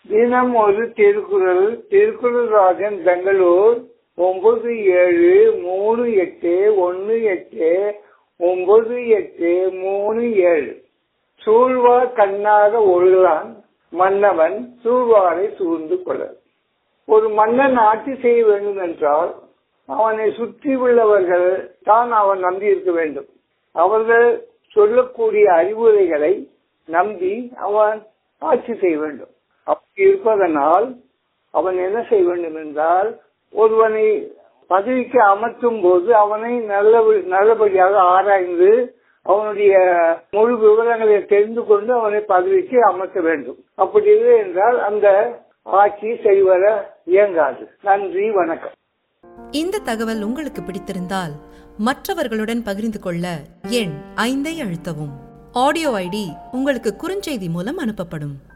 தினம் ஒரு திருக்குறள். திருக்குறள் ராஜன், பெங்களூர் 9738189837. சூழ்வார் கண்ணாக ஒழுகலான் மன்னவன் சூழ்வாரை சூழ்ந்து கொள்ள. ஒரு மன்னன் ஆட்சி செய்ய வேண்டும் என்றால் அவனை சுற்றி உள்ளவர்கள் தான் அவன் நம்பி இருக்க வேண்டும். அவர்கள் சொல்லக்கூடிய அறிவுரைகளை நம்பி அவன் ஆட்சி செய்ய வேண்டும். அப்படி இருப்பதனால் அவன் என்ன செய்ய வேண்டும் என்றால், ஒருவனை பதவிக்கு அமர்த்தும் போது அவனை நல்லபடியாக ஆராய்ந்து அவனுடைய முழு விவரங்களை தெரிந்து கொண்டு அவனை பதவிக்கு அமர்த்த வேண்டும். அப்படி இல்லை என்றால் அந்த ஆட்சி செய்வர இயங்காது. நன்றி, வணக்கம். இந்த தகவல் உங்களுக்கு பிடித்திருந்தால் மற்றவர்களுடன் பகிர்ந்து கொள்ள எண் 5 அழுத்தவும். ஆடியோ ஐடி உங்களுக்கு குறுஞ்செய்தி மூலம் அனுப்பப்படும்.